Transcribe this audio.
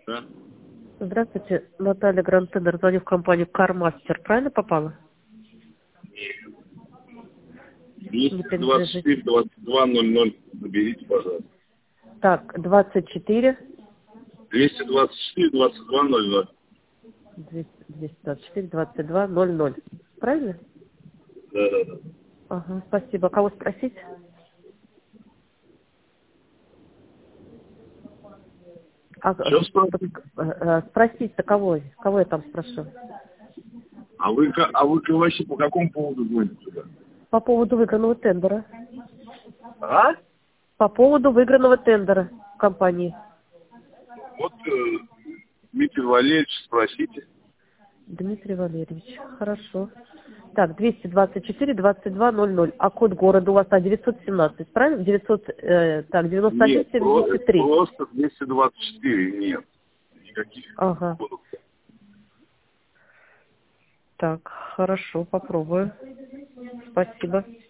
Да? Здравствуйте, Наталья Грантендер, звоню в компанию CarMaster. Правильно попала? Не принадлежит. 224 22 00. Наберите, пожалуйста. Так, 24, 224 22 00. 224, 22, 00. Правильно? Да. Ага, спасибо. Кого спросить? Что спрашиваете? Спросить-то кого? Кого я там спрошу? А вы вообще по какому поводу звоните сюда? По поводу выигранного тендера. А? По поводу выигранного тендера в компании. Вот Дмитрий Валерьевич, спросите. Дмитрий Валерьевич. Хорошо. Так, 224 22 00. А код города у вас 917, правильно? 91 Нет, 73. просто 224, нет. Никаких Ага. кодов. Так, хорошо, попробую. Спасибо.